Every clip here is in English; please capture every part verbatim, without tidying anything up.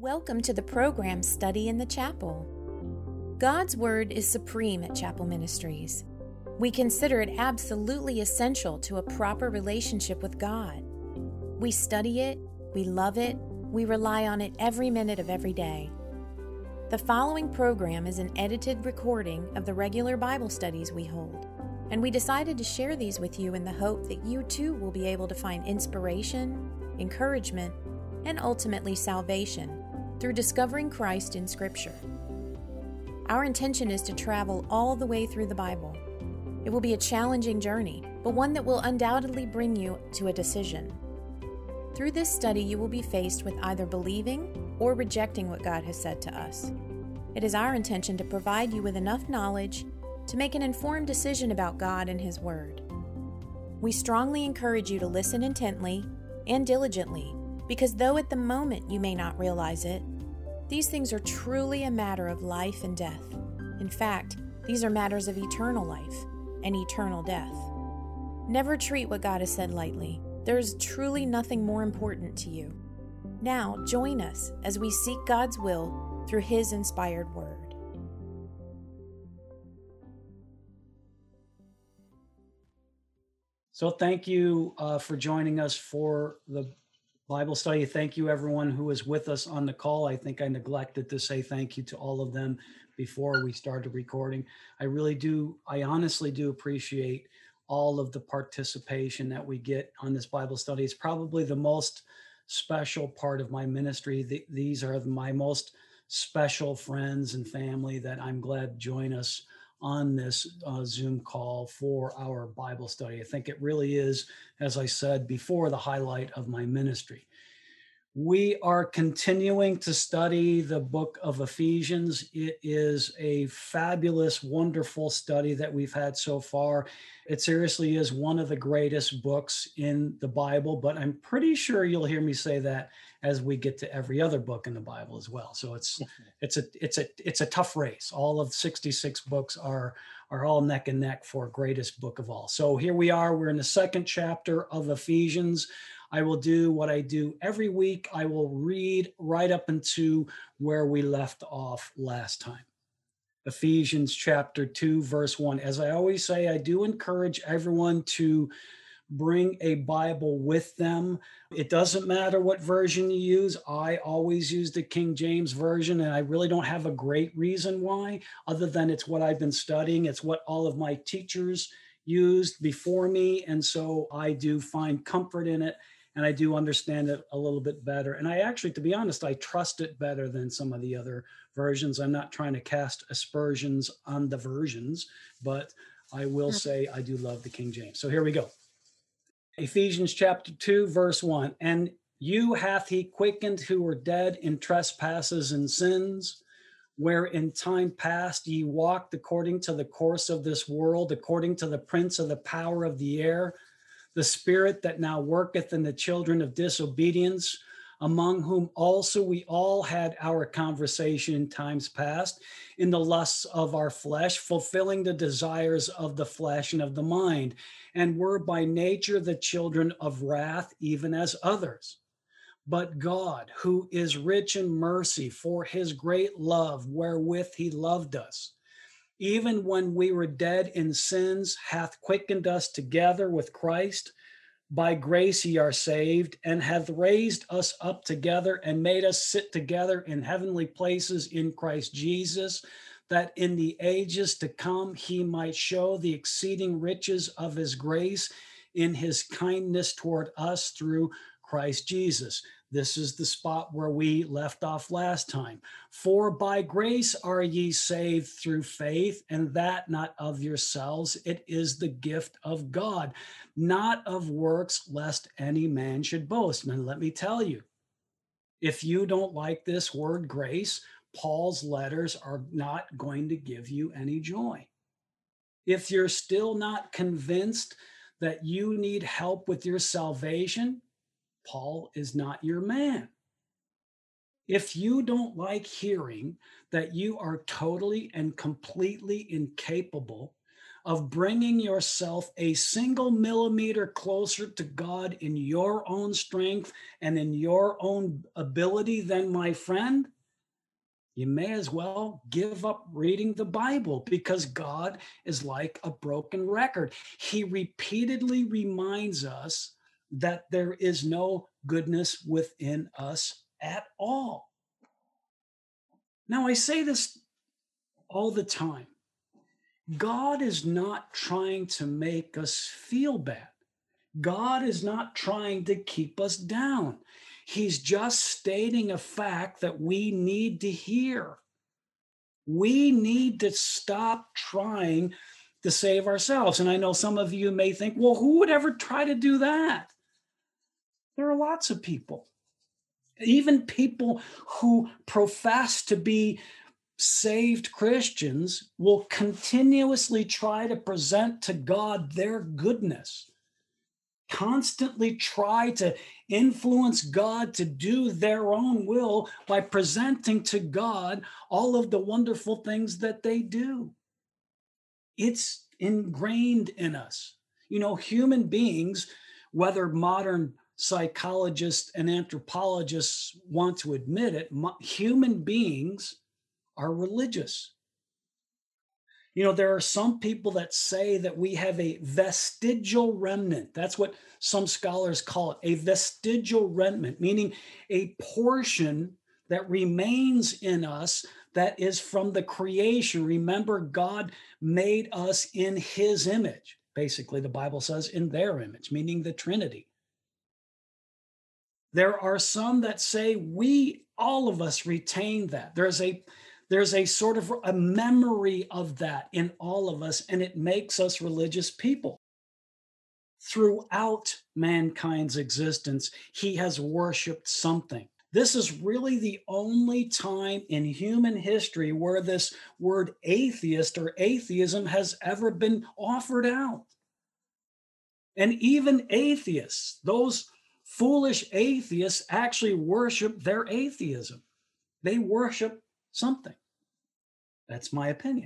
Welcome to the program Study in the Chapel. God's Word is supreme at Chapel Ministries. We consider it absolutely essential to a proper relationship with God. We study it, we love it, we rely on it every minute of every day. The following program is an edited recording of the regular Bible studies we hold, and we decided to share these with you in the hope that you too will be able to find inspiration, encouragement, and ultimately salvation through discovering Christ in Scripture. Our intention is to travel all the way through the Bible. It will be a challenging journey, but one that will undoubtedly bring you to a decision. Through this study, you will be faced with either believing or rejecting what God has said to us. It is our intention to provide you with enough knowledge to make an informed decision about God and His Word. We strongly encourage you to listen intently and diligently, because though at the moment you may not realize it, these things are truly a matter of life and death. In fact, these are matters of eternal life and eternal death. Never treat what God has said lightly. There is truly nothing more important to you. Now, join us as we seek God's will through His inspired Word. So thank you uh, for joining us for the Bible study. Thank you, everyone who is with us on the call. I think I neglected to say thank you to all of them before we started recording. I really do, I honestly do appreciate all of the participation that we get on this Bible study. It's probably the most special part of my ministry. The, these are my most special friends and family that I'm glad join us on this uh, Zoom call for our Bible study. I think it really is, as I said before, the highlight of my ministry. We are continuing to study the book of Ephesians. It is a fabulous, wonderful study that we've had so far. It seriously is one of the greatest books in the Bible, but I'm pretty sure you'll hear me say that as we get to every other book in the Bible as well. So it's it's a it's a it's a tough race. All of sixty-six books are are all neck and neck for greatest book of all. So here we are. We're in the second chapter of Ephesians. I will do what I do every week. I will read right up into where we left off last time. Ephesians chapter two, verse one. As I always say, I do encourage everyone to bring a Bible with them. It doesn't matter what version you use. I always use the King James Version, and I really don't have a great reason why, other than it's what I've been studying. It's what all of my teachers used before me, and so I do find comfort in it, and I do understand it a little bit better. And I actually, to be honest, I trust it better than some of the other versions. I'm not trying to cast aspersions on the versions, but I will say I do love the King James. So here we go. Ephesians chapter two, verse one. And you hath he quickened who were dead in trespasses and sins, where in time past ye walked according to the course of this world, according to the prince of the power of the air, the spirit that now worketh in the children of disobedience, among whom also we all had our conversation in times past, in the lusts of our flesh, fulfilling the desires of the flesh and of the mind, and were by nature the children of wrath, even as others. But God, who is rich in mercy, for his great love wherewith he loved us, even when we were dead in sins, hath quickened us together with Christ. By grace ye are saved, and hath raised us up together and made us sit together in heavenly places in Christ Jesus, that in the ages to come he might show the exceeding riches of his grace in his kindness toward us through Christ Jesus. This is the spot where we left off last time. For by grace are ye saved through faith, and that not of yourselves. It is the gift of God, not of works, lest any man should boast. And let me tell you, if you don't like this word grace, Paul's letters are not going to give you any joy. If you're still not convinced that you need help with your salvation, Paul is not your man. If you don't like hearing that you are totally and completely incapable of bringing yourself a single millimeter closer to God in your own strength and in your own ability, then, my friend, you may as well give up reading the Bible, because God is like a broken record. He repeatedly reminds us that there is no goodness within us at all. Now, I say this all the time. God is not trying to make us feel bad. God is not trying to keep us down. He's just stating a fact that we need to hear. We need to stop trying to save ourselves. And I know some of you may think, well, who would ever try to do that? There are lots of people, even people who profess to be saved Christians, will continuously try to present to God their goodness, constantly try to influence God to do their own will by presenting to God all of the wonderful things that they do. It's ingrained in us. You know, human beings, whether modern psychologists and anthropologists want to admit it, human beings are religious. You know, there are some people that say that we have a vestigial remnant. That's what some scholars call it, a vestigial remnant, meaning a portion that remains in us that is from the creation. Remember, God made us in his image. Basically, the Bible says in their image, meaning the Trinity. There are some that say we, all of us, retain that. There's a There's a sort of a memory of that in all of us, and it makes us religious people. Throughout mankind's existence, he has worshiped something. This is really the only time in human history where this word atheist or atheism has ever been offered out. And even atheists, those foolish atheists, actually worship their atheism. They worship something. That's my opinion.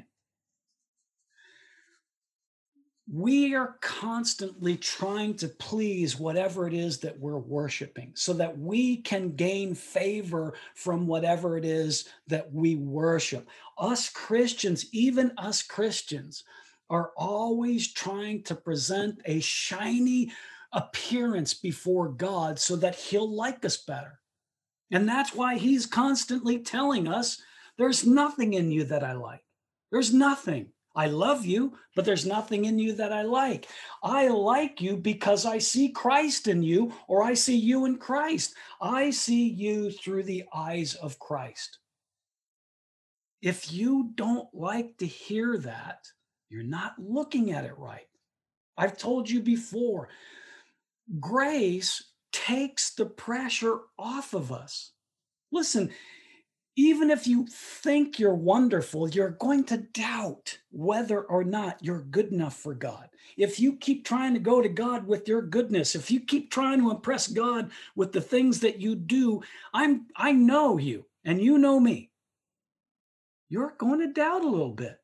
We are constantly trying to please whatever it is that we're worshiping so that we can gain favor from whatever it is that we worship. Us Christians, even us Christians, are always trying to present a shiny appearance before God so that he'll like us better. And that's why he's constantly telling us, there's nothing in you that I like. There's nothing. I love you, but there's nothing in you that I like. I like you because I see Christ in you, or I see you in Christ. I see you through the eyes of Christ. If you don't like to hear that, you're not looking at it right. I've told you before, grace takes the pressure off of us. Listen, even if you think you're wonderful, you're going to doubt whether or not you're good enough for God. If you keep trying to go to God with your goodness, if you keep trying to impress God with the things that you do, I'm I know you and you know me. You're going to doubt a little bit.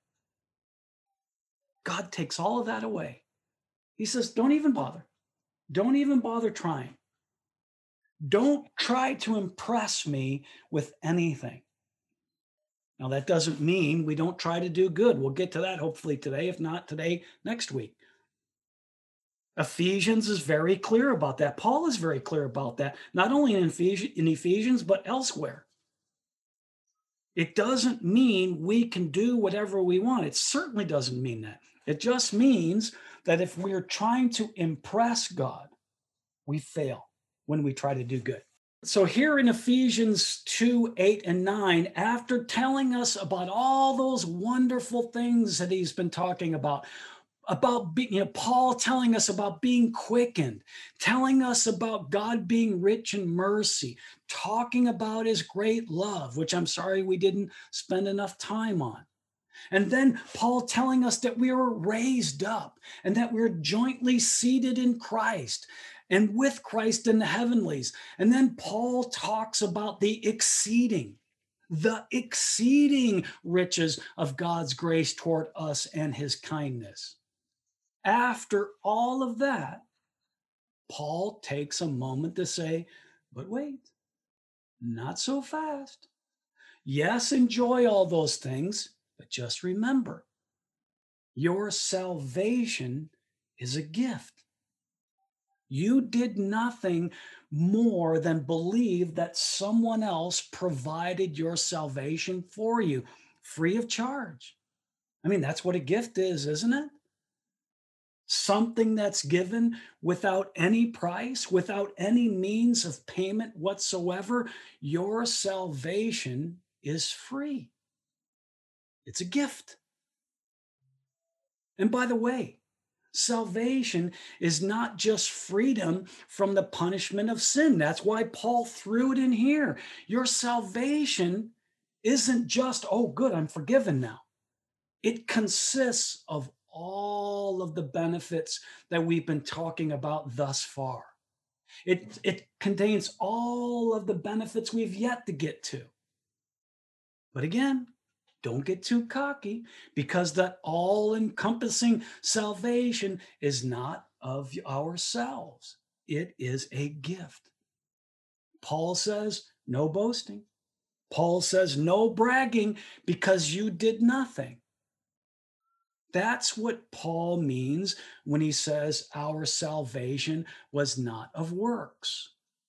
God takes all of that away. He says, don't even bother. Don't even bother trying. Don't try to impress me with anything. Now, that doesn't mean we don't try to do good. We'll get to that hopefully today, if not today, next week. Ephesians is very clear about that. Paul is very clear about that, not only in Ephesians, in Ephesians, but elsewhere. It doesn't mean we can do whatever we want. It certainly doesn't mean that. It just means that if we're trying to impress God, we fail when we try to do good. So here in Ephesians two, eight, and nine, after telling us about all those wonderful things that he's been talking about, about being, you know, Paul telling us about being quickened, telling us about God being rich in mercy, talking about his great love, which I'm sorry we didn't spend enough time on. And then Paul telling us that we were raised up and that we're jointly seated in Christ and with Christ in the heavenlies. And then Paul talks about the exceeding, the exceeding riches of God's grace toward us and his kindness. After all of that, Paul takes a moment to say, but wait, not so fast. Yes, enjoy all those things, but just remember, your salvation is a gift. You did nothing more than believe that someone else provided your salvation for you free of charge. I mean, that's what a gift is, isn't it? Something that's given without any price, without any means of payment whatsoever. Your salvation is free. It's a gift. And by the way, salvation is not just freedom from the punishment of sin. That's why Paul threw it in here. Your salvation isn't just, oh, good, I'm forgiven now. It consists of all of the benefits that we've been talking about thus far. It, it contains all of the benefits we've yet to get to. But again, don't get too cocky, because that all-encompassing salvation is not of ourselves. It is a gift. Paul says, no boasting. Paul says, no bragging because you did nothing. That's what Paul means when he says our salvation was not of works.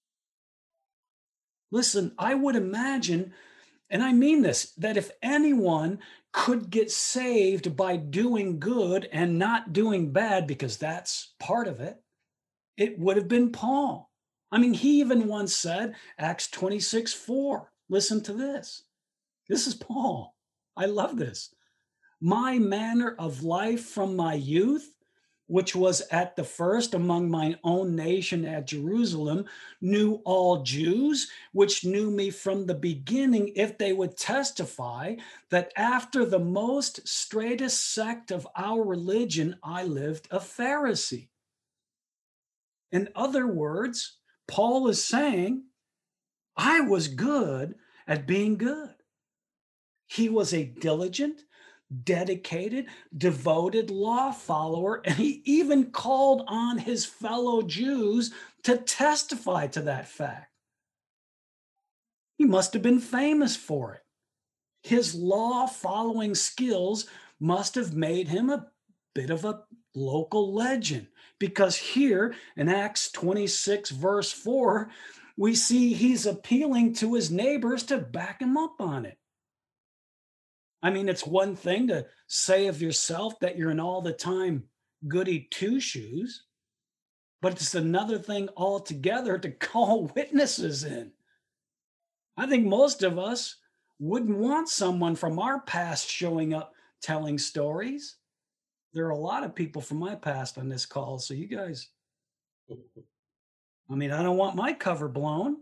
Listen, I would imagine, and I mean this, that if anyone could get saved by doing good and not doing bad, because that's part of it, it would have been Paul. I mean, he even once said, Acts twenty-six four, listen to this. This is Paul. I love this. My manner of life from my youth, which was at the first among my own nation at Jerusalem, knew all Jews, which knew me from the beginning, if they would testify that after the most straightest sect of our religion, I lived a Pharisee. In other words, Paul is saying, I was good at being good. He was a diligent, dedicated, devoted law follower, and he even called on his fellow Jews to testify to that fact. He must have been famous for it. His law following skills must have made him a bit of a local legend, because here in Acts twenty-six, verse four, we see he's appealing to his neighbors to back him up on it. I mean, it's one thing to say of yourself that you're an all the time goody two shoes, but it's another thing altogether to call witnesses in. I think most of us wouldn't want someone from our past showing up telling stories. There are a lot of people from my past on this call, so you guys, I mean, I don't want my cover blown,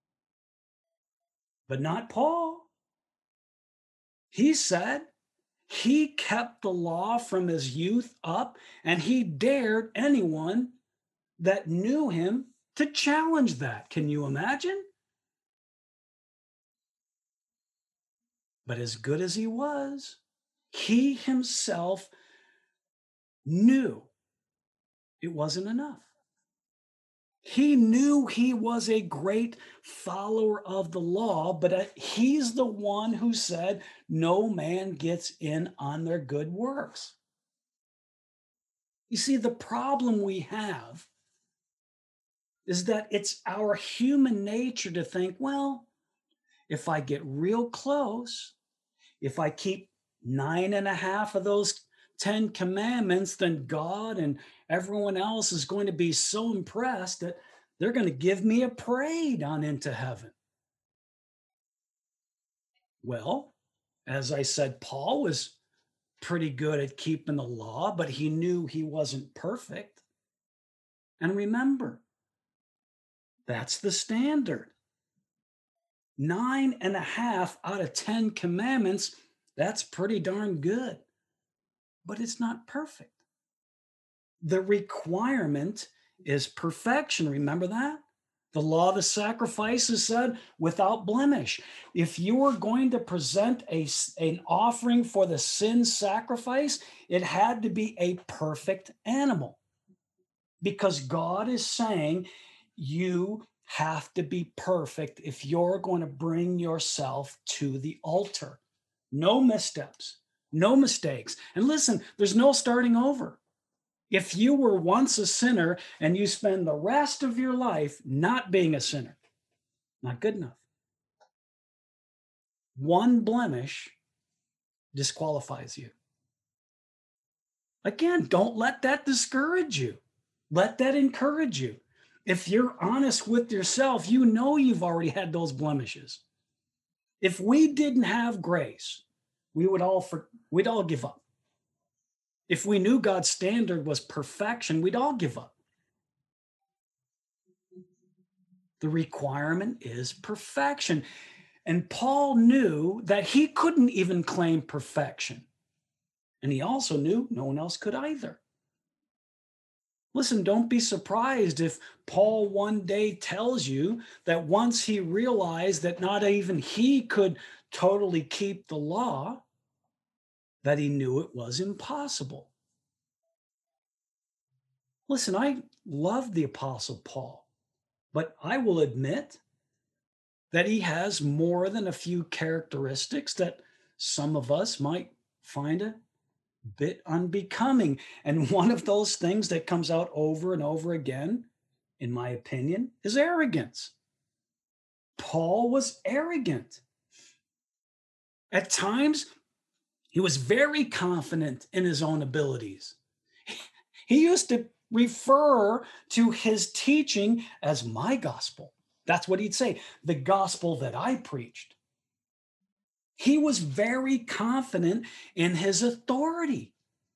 but not Paul. He said, he kept the law from his youth up, and he dared anyone that knew him to challenge that. Can you imagine? But as good as he was, he himself knew it wasn't enough. He knew he was a great follower of the law, but he's the one who said, no man gets in on their good works. You see, the problem we have is that it's our human nature to think, well, if I get real close, if I keep nine and a half of those Ten Commandments, then God and everyone else is going to be so impressed that they're going to give me a parade on into heaven. Well, as I said, Paul was pretty good at keeping the law, but he knew he wasn't perfect. And remember, that's the standard. Nine and a half out of ten commandments, that's pretty darn good. But it's not perfect. The requirement is perfection. Remember that? The law of the sacrifices said without blemish. If you were going to present a, an offering for the sin sacrifice, it had to be a perfect animal, because God is saying you have to be perfect if you're going to bring yourself to the altar. No missteps, no mistakes. And listen, there's no starting over. If you were once a sinner and you spend the rest of your life not being a sinner, not good enough. One blemish disqualifies you. Again, don't let that discourage you. Let that encourage you. If you're honest with yourself, you know you've already had those blemishes. If we didn't have grace, we would all for, we'd all give up. If we knew God's standard was perfection, we'd all give up. The requirement is perfection. And Paul knew that he couldn't even claim perfection. And he also knew no one else could either. Listen, don't be surprised if Paul one day tells you that once he realized that not even he could totally keep the law, that he knew it was impossible. Listen, I love the Apostle Paul, but I will admit that he has more than a few characteristics that some of us might find a bit unbecoming. And one of those things that comes out over and over again, in my opinion, is arrogance. Paul was arrogant. At times, he was very confident in his own abilities. He used to refer to his teaching as my gospel. That's what he'd say, the gospel that I preached. He was very confident in his authority.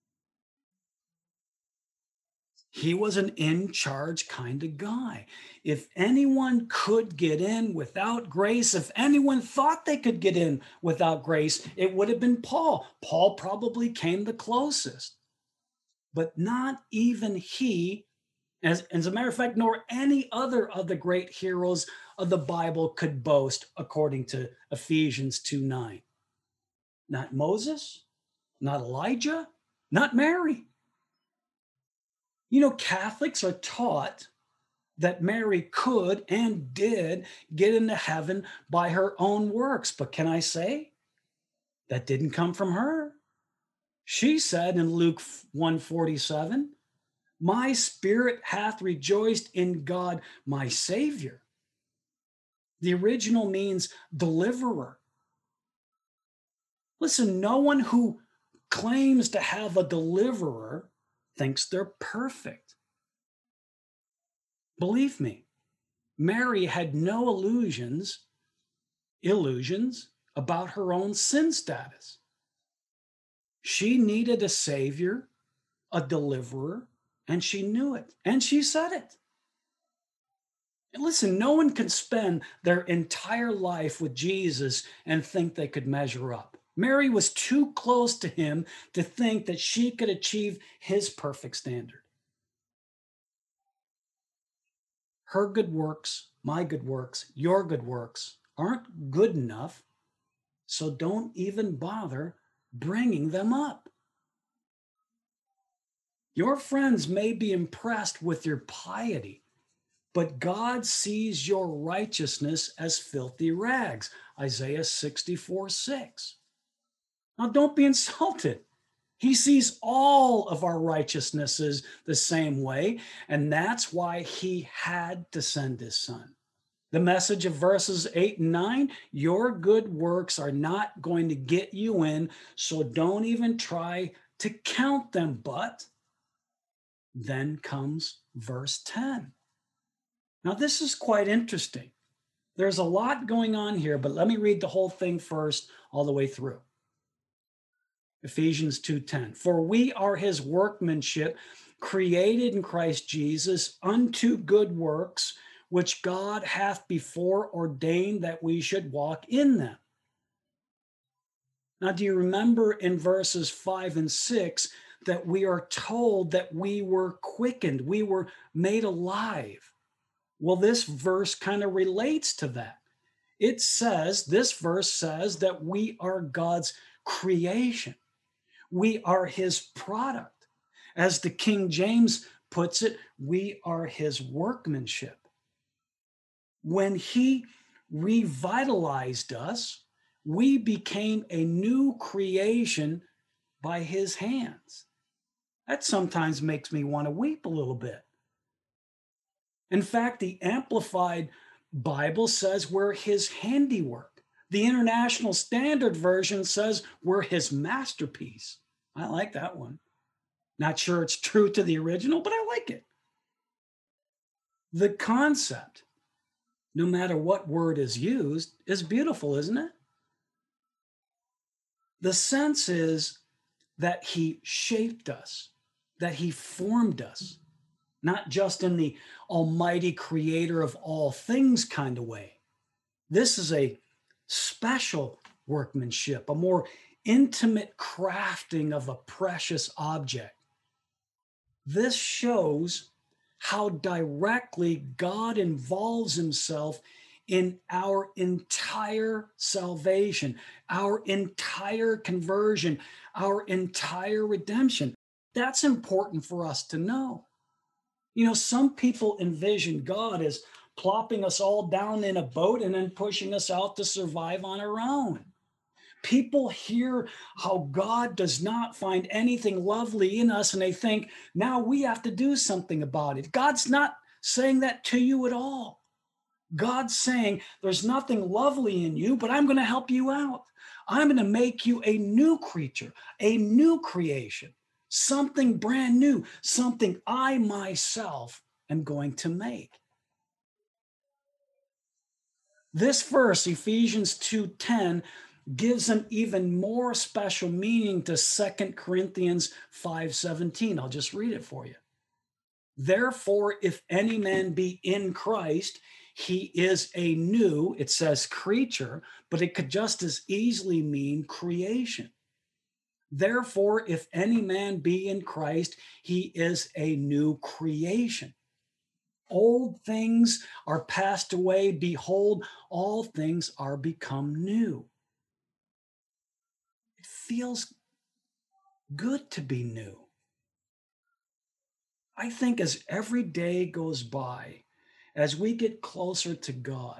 He was an in-charge kind of guy. If anyone could get in without grace, if anyone thought they could get in without grace, it would have been Paul. Paul probably came the closest. But not even he, as, as a matter of fact, nor any other of the great heroes of the Bible could boast, according to Ephesians two nine. Not Moses, not Elijah, not Mary. You know, Catholics are taught that Mary could and did get into heaven by her own works. But can I say that didn't come from her? She said in Luke one forty-seven, my spirit hath rejoiced in God, my Savior. The original means deliverer. Listen, no one who claims to have a deliverer thinks they're perfect. Believe me, Mary had no illusions, illusions about her own sin status. She needed a savior, a deliverer, and she knew it, and she said it. And listen, no one can spend their entire life with Jesus and think they could measure up. Mary was too close to him to think that she could achieve his perfect standard. Her good works, my good works, your good works aren't good enough, so don't even bother bringing them up. Your friends may be impressed with your piety, but God sees your righteousness as filthy rags, Isaiah sixty-four six. Now, don't be insulted. He sees all of our righteousnesses the same way, and that's why he had to send his son. The message of verses eight and nine, your good works are not going to get you in, so don't even try to count them. But then comes verse ten. Now, this is quite interesting. There's a lot going on here, but let me read the whole thing first, all the way through. Ephesians two ten, for we are his workmanship, created in Christ Jesus unto good works, which God hath before ordained that we should walk in them. Now, do you remember in verses five and six that we are told that we were quickened, we were made alive Well, this verse kind of relates to that. It says, this verse says that we are God's creation. We are his product. As the King James puts it, we are his workmanship. When he revitalized us, we became a new creation by his hands. That sometimes makes me want to weep a little bit. In fact, the Amplified Bible says we're his handiwork. The International Standard Version says we're his masterpiece. I like that one. Not sure it's true to the original, but I like it. The concept, no matter what word is used, is beautiful, isn't it? The sense is that he shaped us, that he formed us, not just in the almighty creator of all things kind of way. This is a special workmanship, a more intimate crafting of a precious object. This shows how directly God involves himself in our entire salvation, our entire conversion, our entire redemption. That's important for us to know. You know, some people envision God as plopping us all down in a boat and then pushing us out to survive on our own. People hear how God does not find anything lovely in us and they think, now we have to do something about it. God's not saying that to you at all. God's saying there's nothing lovely in you, but I'm going to help you out. I'm going to make you a new creature, a new creation, something brand new, something I myself am going to make. This verse, Ephesians two ten, gives an even more special meaning to Second Corinthians five seventeen. I'll just read it for you. Therefore, if any man be in Christ, he is a new, it says creature, but it could just as easily mean creation. Therefore, if any man be in Christ, he is a new creation. Old things are passed away. Behold, all things are become new. It feels good to be new. I think as every day goes by, as we get closer to God,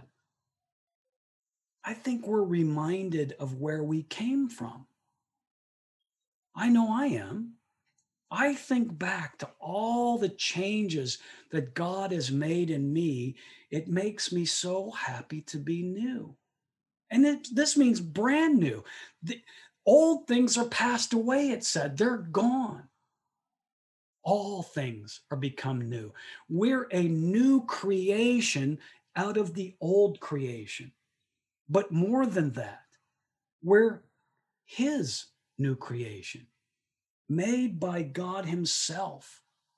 I think we're reminded of where we came from. I know I am. I think back to all the changes that God has made in me. It makes me so happy to be new. And it, this means brand new. The old things are passed away, it said. They're gone. All things are become new. We're a new creation out of the old creation. But more than that, we're his new creation, made by God himself.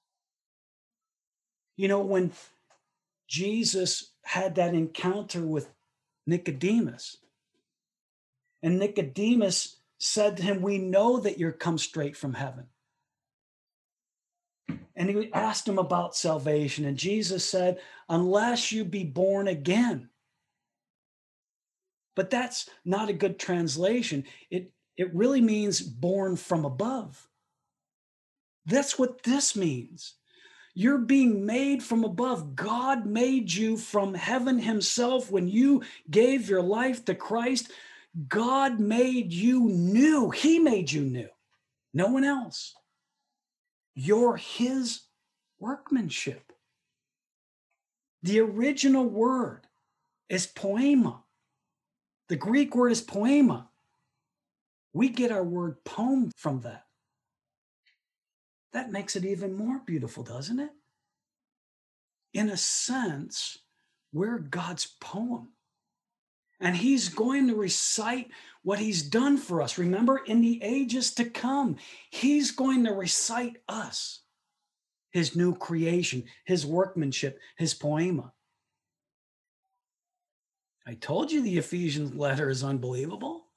You know, when Jesus had that encounter with Nicodemus, and Nicodemus said to him, we know that you're come straight from heaven. And he asked him about salvation, and Jesus said, unless you be born again. But that's not a good translation. It, it really means born from above. That's what this means. You're being made from above. God made you from heaven himself. When you gave your life to Christ, God made you new. He made you new. No one else. You're his workmanship. The original word is poema. The Greek word is poema. We get our word poem from that. That makes it even more beautiful, doesn't it? In a sense, we're God's poem. And he's going to recite what he's done for us. Remember, in the ages to come, he's going to recite us, his new creation, his workmanship, his poema. I told you the Ephesians letter is unbelievable.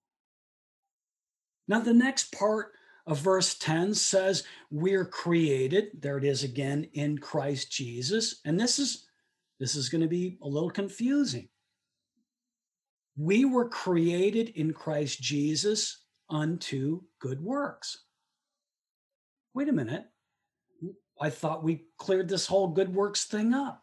Now, the next part of verse ten says we're created, there it is again, in Christ Jesus. And this is This is going to be a little confusing. We were created in Christ Jesus unto good works. Wait a minute. I thought we cleared this whole good works thing up.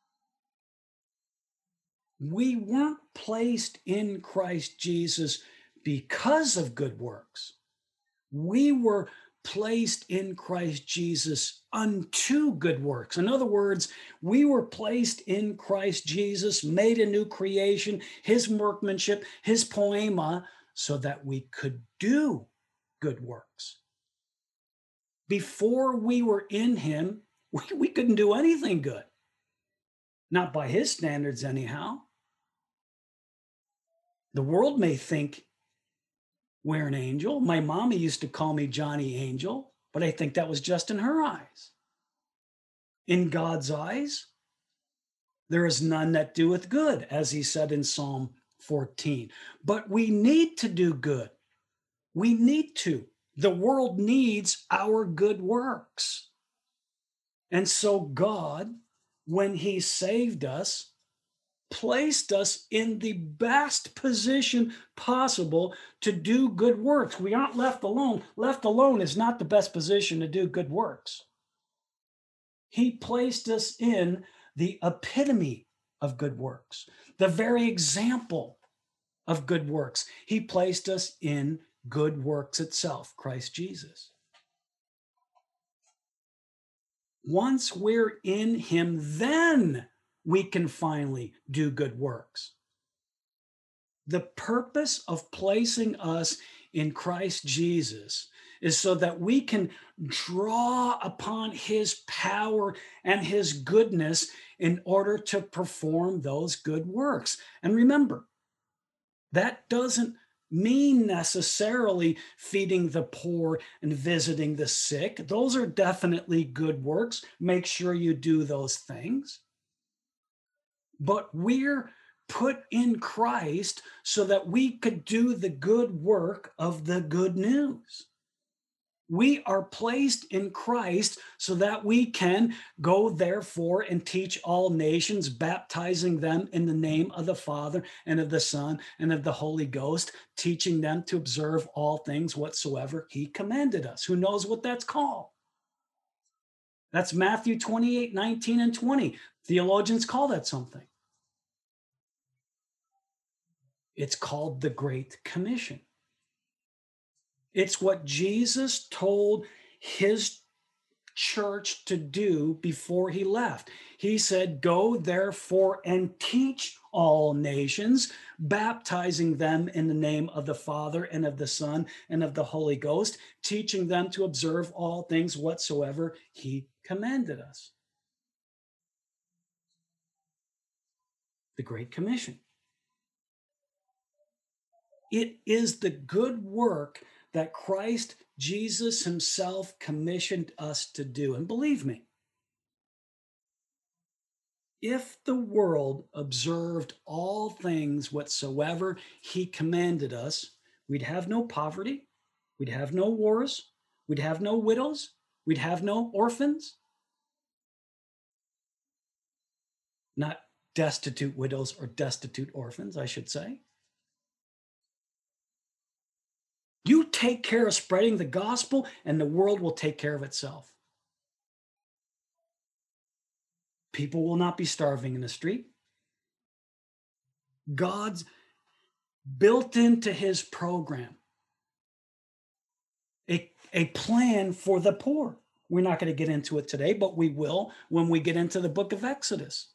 We weren't placed in Christ Jesus because of good works. We were placed in Christ Jesus unto good works. In other words, we were placed in Christ Jesus, made a new creation, his workmanship, his poema, so that we could do good works. Before we were in him, we, we couldn't do anything good. Not by his standards, anyhow. The world may think we're an angel. My mommy used to call me Johnny Angel, but I think that was just in her eyes. In God's eyes, there is none that doeth good, as he said in Psalm fourteen. But we need to do good. We need to. The world needs our good works. And so God, when he saved us, placed us in the best position possible to do good works. We aren't left alone. Left alone is not the best position to do good works. He placed us in the epitome of good works, the very example of good works. He placed us in good works itself, Christ Jesus. Once we're in him, then we can finally do good works. The purpose of placing us in Christ Jesus is so that we can draw upon his power and his goodness in order to perform those good works. And remember, that doesn't mean necessarily feeding the poor and visiting the sick. Those are definitely good works. Make sure you do those things. But we're put in Christ so that we could do the good work of the good news. We are placed in Christ so that we can go, therefore, and teach all nations, baptizing them in the name of the Father and of the Son and of the Holy Ghost, teaching them to observe all things whatsoever he commanded us. Who knows what that's called? That's Matthew twenty-eight, nineteen, and twenty. Theologians call that something. It's called the Great Commission. It's what Jesus told his church to do before he left. He said, "Go therefore and teach all nations, baptizing them in the name of the Father and of the Son and of the Holy Ghost, teaching them to observe all things whatsoever he commanded us." The Great Commission. It is the good work that Christ Jesus himself commissioned us to do. And believe me, if the world observed all things whatsoever he commanded us, we'd have no poverty, we'd have no wars, we'd have no widows, we'd have no orphans. Not destitute widows or destitute orphans, I should say. You take care of spreading the gospel, and the world will take care of itself. People will not be starving in the street. God's built into his program a, a plan for the poor. We're not going to get into it today, but we will when we get into the book of Exodus.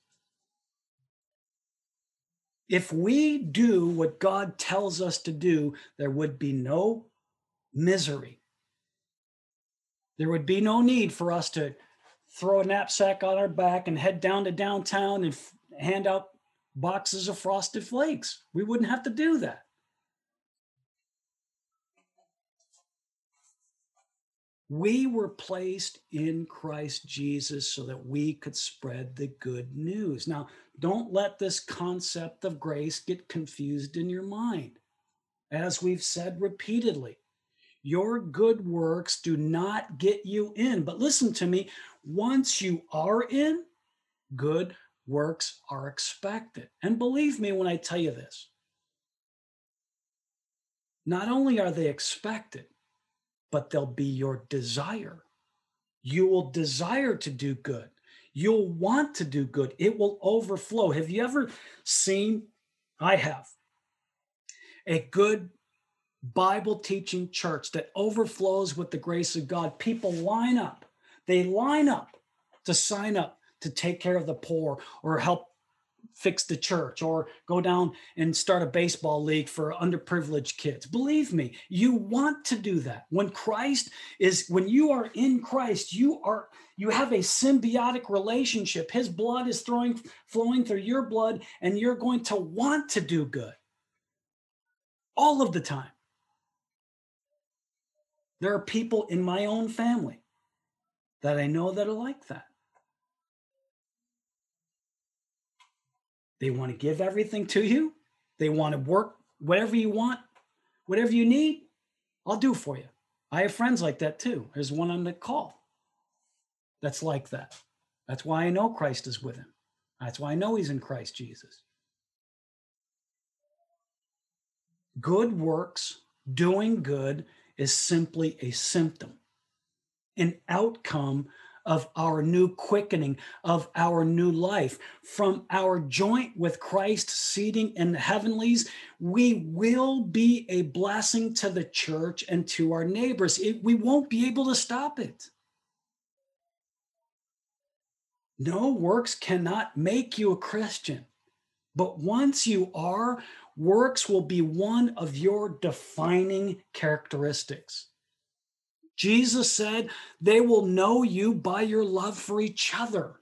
If we do what God tells us to do, there would be no misery. There would be no need for us to throw a knapsack on our back and head down to downtown and f- hand out boxes of Frosted Flakes. We wouldn't have to do that. We were placed in Christ Jesus so that we could spread the good news. Now, don't let this concept of grace get confused in your mind. As we've said repeatedly, your good works do not get you in. But listen to me, once you are in, good works are expected. And believe me when I tell you this, not only are they expected, but they'll be your desire. You will desire to do good. You'll want to do good. It will overflow. Have you ever seen, I have, a good Bible teaching church that overflows with the grace of God? People line up. They line up to sign up to take care of the poor or help fix the church or go down and start a baseball league for underprivileged kids. Believe me, you want to do that. When Christ is, when you are in Christ, you are, you have a symbiotic relationship. His blood is throwing, flowing through your blood, and you're going to want to do good all of the time. There are people in my own family that I know that are like that. They want to give everything to you. They want to work whatever you want, whatever you need, I'll do for you. I have friends like that too. There's one on the call that's like that. That's why I know Christ is with him. That's why I know he's in Christ Jesus. Good works, doing good, is simply a symptom, an outcome of our new quickening, of our new life. From our joint with Christ seating in the heavenlies, we will be a blessing to the church and to our neighbors. It, we won't be able to stop it. No, works cannot make you a Christian. But once you are, works will be one of your defining characteristics. Jesus said, they will know you by your love for each other.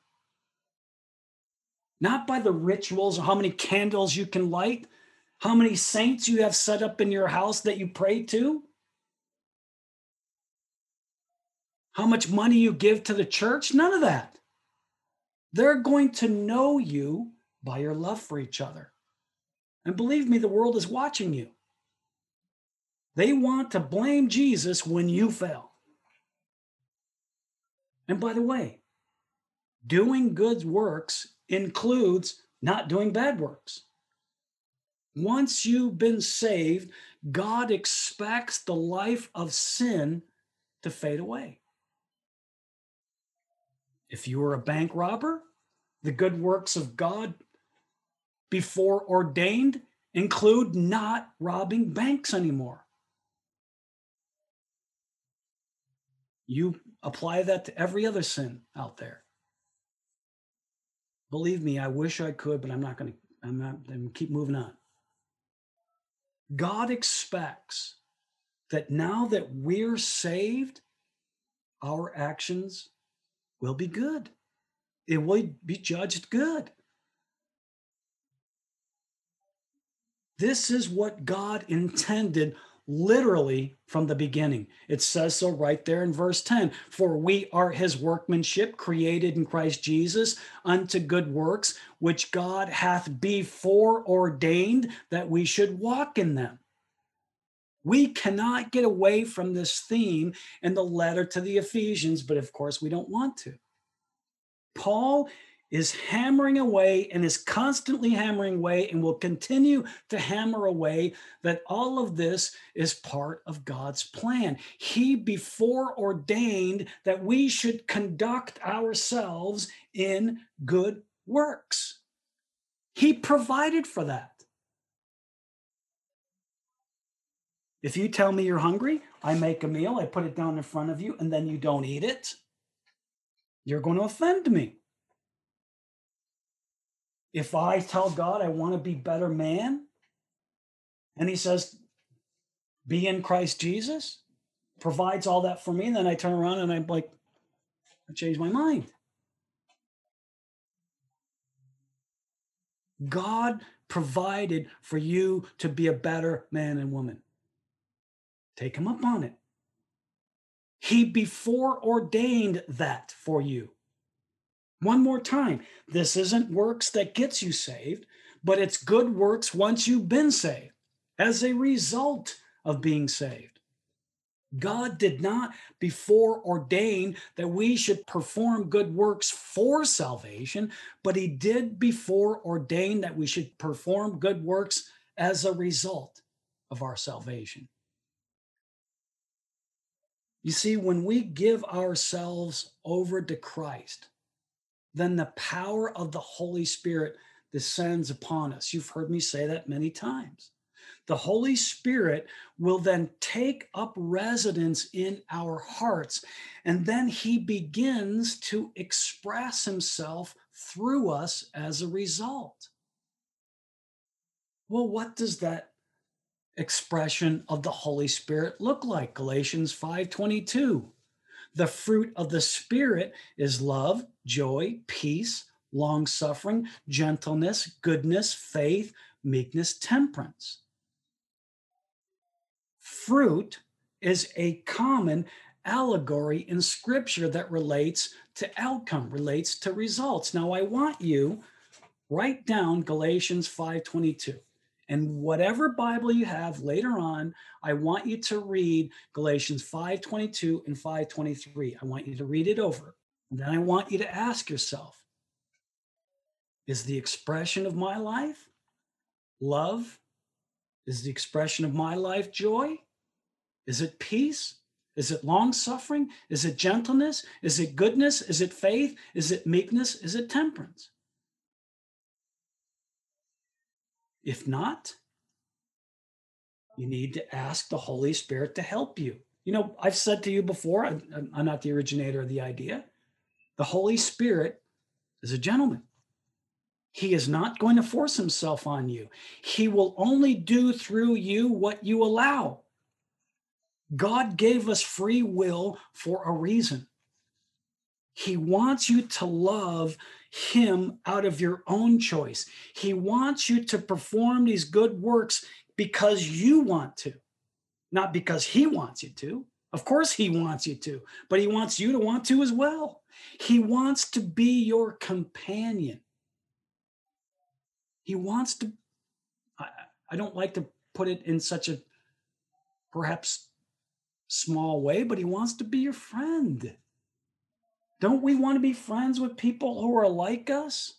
Not by the rituals or how many candles you can light, how many saints you have set up in your house that you pray to, how much money you give to the church, none of that. They're going to know you by your love for each other. And believe me, the world is watching you. They want to blame Jesus when you fail. And by the way, doing good works includes not doing bad works. Once you've been saved, God expects the life of sin to fade away. If you were a bank robber, the good works of God before ordained include not robbing banks anymore. You apply that to every other sin out there. Believe me, I wish I could, but I'm not going to, I'm not, I'm going to keep moving on. God expects that now that we're saved, our actions will be good. It will be judged good. This is what God intended literally from the beginning. It says so right there in verse ten. For we are his workmanship, created in Christ Jesus unto good works, which God hath before ordained that we should walk in them. We cannot get away from this theme in the letter to the Ephesians, but of course we don't want to. Paul is hammering away and is constantly hammering away and will continue to hammer away that all of this is part of God's plan. He before ordained that we should conduct ourselves in good works. He provided for that. If you tell me you're hungry, I make a meal, I put it down in front of you, and then you don't eat it, you're going to offend me. If I tell God I want to be a better man, and he says, be in Christ Jesus, provides all that for me, and then I turn around and I'm like, I changed my mind. God provided for you to be a better man and woman. Take him up on it. He before ordained that for you. One more time, this isn't works that gets you saved, but it's good works once you've been saved, as a result of being saved. God did not before ordain that we should perform good works for salvation, but he did before ordain that we should perform good works as a result of our salvation. You see, when we give ourselves over to Christ, then the power of the Holy Spirit descends upon us. You've heard me say that many times. The Holy Spirit will then take up residence in our hearts, and then he begins to express himself through us as a result. Well, what does that expression of the Holy Spirit look like? Galatians five twenty-two. The fruit of the Spirit is love, joy, peace, long suffering, gentleness, goodness, faith, meekness, temperance. Fruit is a common allegory in Scripture that relates to outcome, relates to results. Now, I want you write down Galatians five twenty-two. And whatever Bible you have later on, I want you to read Galatians five twenty-two and five twenty-three. I want you to read it over. And then I want you to ask yourself, is the expression of my life love? Is the expression of my life joy? Is it peace? Is it long suffering? Is it gentleness? Is it goodness? Is it faith? Is it meekness? Is it temperance? If not, you need to ask the Holy Spirit to help you. You know, I've said to you before, I'm, I'm not the originator of the idea. The Holy Spirit is a gentleman. He is not going to force himself on you. He will only do through you what you allow. God gave us free will for a reason. He wants you to love him out of your own choice. He wants you to perform these good works because you want to, not because he wants you to. Of course, he wants you to, but he wants you to want to as well. He wants to be your companion. He wants to, I, I don't like to put it in such a perhaps small way, but he wants to be your friend. Don't we want to be friends with people who are like us?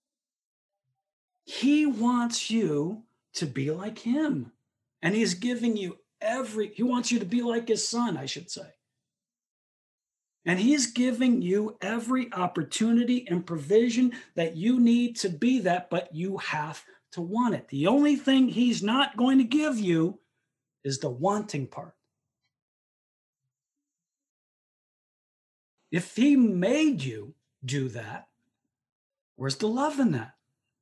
He wants you to be like him. And he's giving you every, he wants you to be like his son, I should say. And he's giving you every opportunity and provision that you need to be that, but you have to want it. The only thing he's not going to give you is the wanting part. If he made you do that, where's the love in that?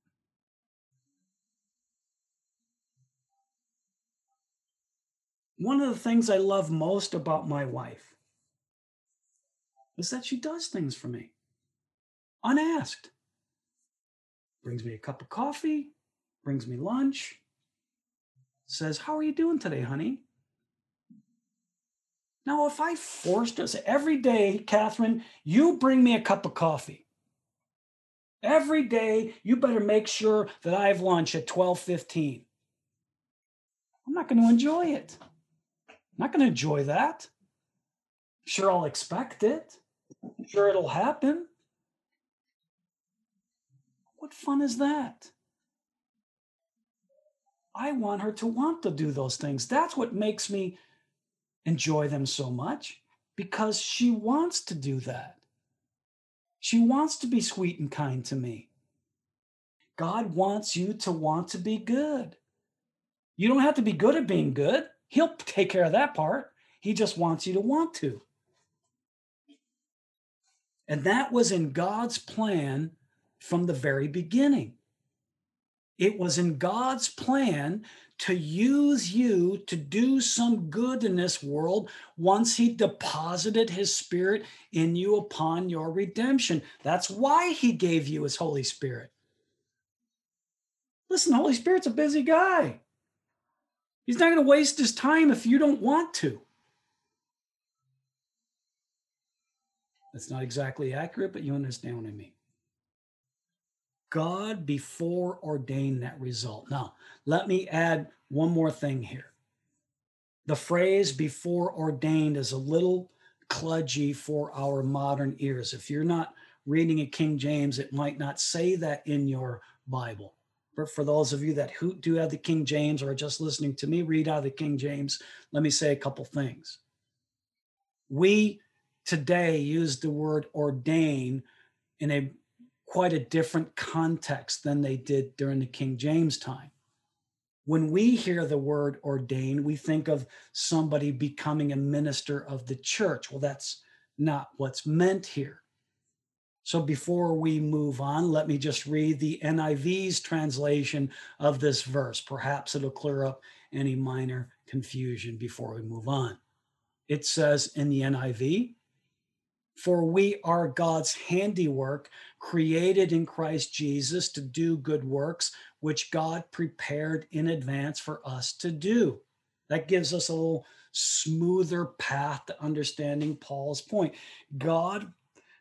One of the things I love most about my wife is that she does things for me unasked. Brings me a cup of coffee, brings me lunch, says, "How are you doing today, honey?" Now, if I forced her to say, every day, Catherine, you bring me a cup of coffee. Every day, you better make sure that I have lunch at twelve fifteen. I'm not going to enjoy it. I'm not going to enjoy that. Sure, I'll expect it. Sure, it'll happen. What fun is that? I want her to want to do those things. That's what makes me enjoy them so much, because she wants to do that. She wants to be sweet and kind to me. God wants you to want to be good. You don't have to be good at being good. He'll take care of that part. He just wants you to want to. And that was in God's plan from the very beginning. It was in God's plan to use you to do some good in this world once he deposited his spirit in you upon your redemption. That's why he gave you his Holy Spirit. Listen, the Holy Spirit's a busy guy. He's not going to waste his time if you don't want to. That's not exactly accurate, but you understand what I mean. God before ordained that result. Now, let me add one more thing here. The phrase before ordained is a little kludgy for our modern ears. If you're not reading a King James, it might not say that in your Bible. But for those of you that who do have the King James or are just listening to me read out of the King James, let me say a couple things. We today use the word ordain in a quite a different context than they did during the King James time. When we hear the word ordain, we think of somebody becoming a minister of the church. Well, that's not what's meant here. So before we move on, let me just read the N I V's translation of this verse. Perhaps it'll clear up any minor confusion before we move on. It says in the N I V, "For we are God's handiwork, created in Christ Jesus to do good works, which God prepared in advance for us to do." That gives us a little smoother path to understanding Paul's point. God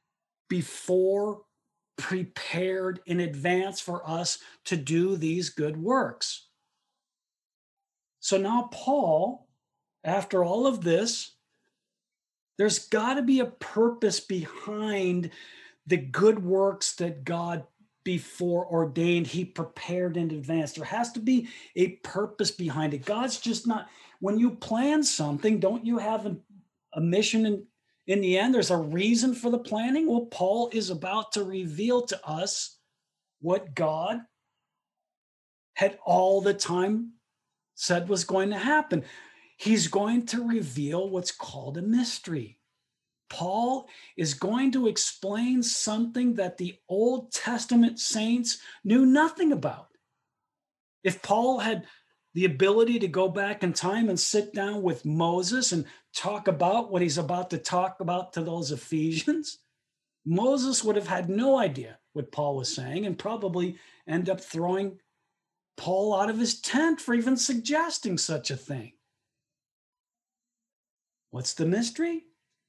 before prepared in advance for us to do these good works. So now Paul, after all of this, there's got to be a purpose behind the good works that God before ordained, he prepared in advance. There has to be a purpose behind it. God's just not, when you plan something, don't you have a, a mission in, in the end? There's a reason for the planning. Well, Paul is about to reveal to us what God had all the time said was going to happen. He's going to reveal what's called a mystery. Paul is going to explain something that the Old Testament saints knew nothing about. If Paul had the ability to go back in time and sit down with Moses and talk about what he's about to talk about to those Ephesians, Moses would have had no idea what Paul was saying and probably end up throwing Paul out of his tent for even suggesting such a thing. What's the mystery?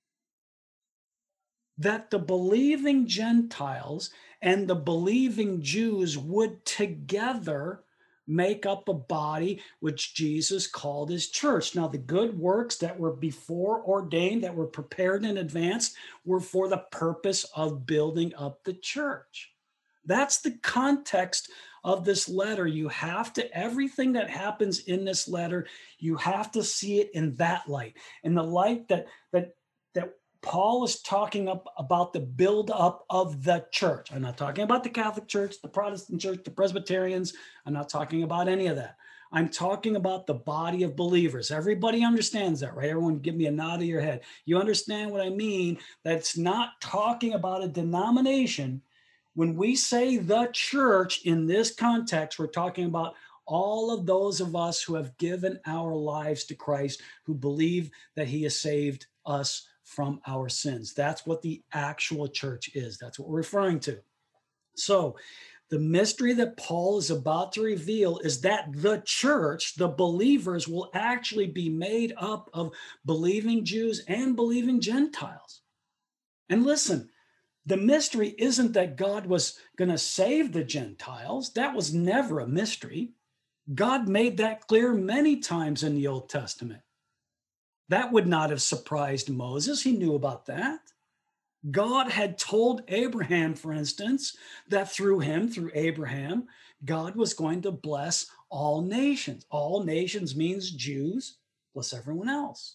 That the believing Gentiles and the believing Jews would together make up a body which Jesus called his church. Now, the good works that were before ordained, that were prepared in advance, were for the purpose of building up the church. That's the context of this letter. You have to, everything that happens in this letter, you have to see it in that light, in the light that that that Paul is talking up about the build-up of the church. I'm not talking about the Catholic Church, the Protestant Church, the Presbyterians. I'm not talking about any of that. I'm talking about the body of believers. Everybody understands that, right? Everyone give me a nod of your head. You understand what I mean? That it's not talking about a denomination. When we say the church in this context, we're talking about all of those of us who have given our lives to Christ, who believe that he has saved us from our sins. That's what the actual church is. That's what we're referring to. So the mystery that Paul is about to reveal is that the church, the believers, will actually be made up of believing Jews and believing Gentiles. And listen, the mystery isn't that God was going to save the Gentiles. That was never a mystery. God made that clear many times in the Old Testament. That would not have surprised Moses. He knew about that. God had told Abraham, for instance, that through him, through Abraham, God was going to bless all nations. All nations means Jews plus everyone else.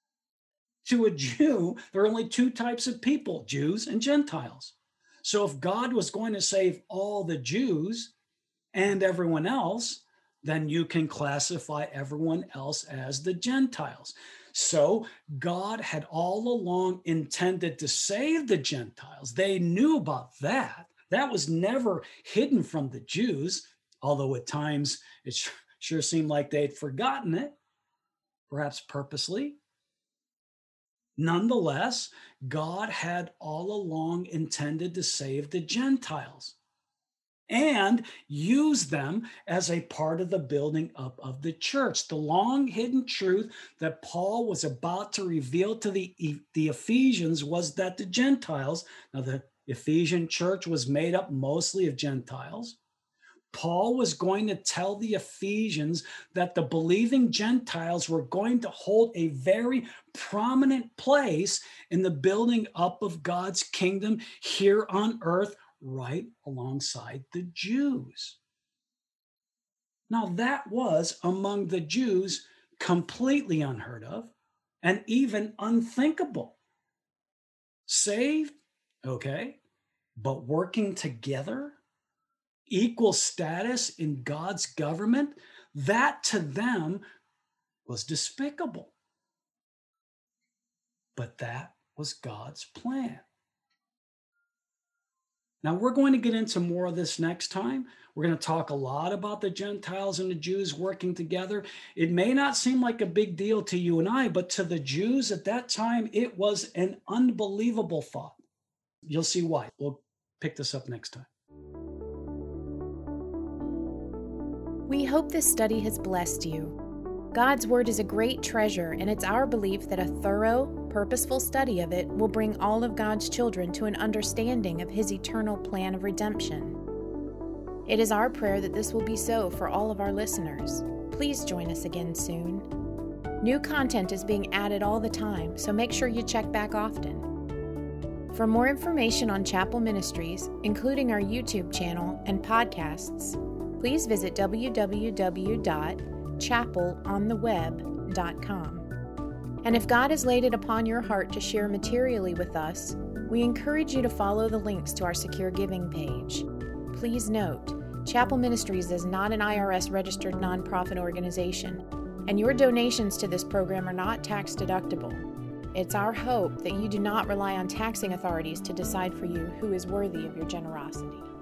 To a Jew, there are only two types of people, Jews and Gentiles. So if God was going to save all the Jews and everyone else, then you can classify everyone else as the Gentiles. So God had all along intended to save the Gentiles. They knew about that. That was never hidden from the Jews, although at times it sure seemed like they'd forgotten it, perhaps purposely. Nonetheless, God had all along intended to save the Gentiles and use them as a part of the building up of the church. The long hidden truth that Paul was about to reveal to the, the Ephesians was that the Gentiles, now the Ephesian church was made up mostly of Gentiles. Paul was going to tell the Ephesians that the believing Gentiles were going to hold a very prominent place in the building up of God's kingdom here on earth, right alongside the Jews. Now, that was among the Jews completely unheard of and even unthinkable. Saved, okay, but working together, equal status in God's government, that to them was despicable. But that was God's plan. Now, we're going to get into more of this next time. We're going to talk a lot about the Gentiles and the Jews working together. It may not seem like a big deal to you and I, but to the Jews at that time, it was an unbelievable thought. You'll see why. We'll pick this up next time. We hope this study has blessed you. God's Word is a great treasure, and it's our belief that a thorough, purposeful study of it will bring all of God's children to an understanding of His eternal plan of redemption. It is our prayer that this will be so for all of our listeners. Please join us again soon. New content is being added all the time, so make sure you check back often. For more information on Chapel Ministries, including our YouTube channel and podcasts, please visit w w w dot chapel on the web dot com. And if God has laid it upon your heart to share materially with us, we encourage you to follow the links to our secure giving page. Please note, Chapel Ministries is not an I R S-registered nonprofit organization, and your donations to this program are not tax deductible. It's our hope that you do not rely on taxing authorities to decide for you who is worthy of your generosity.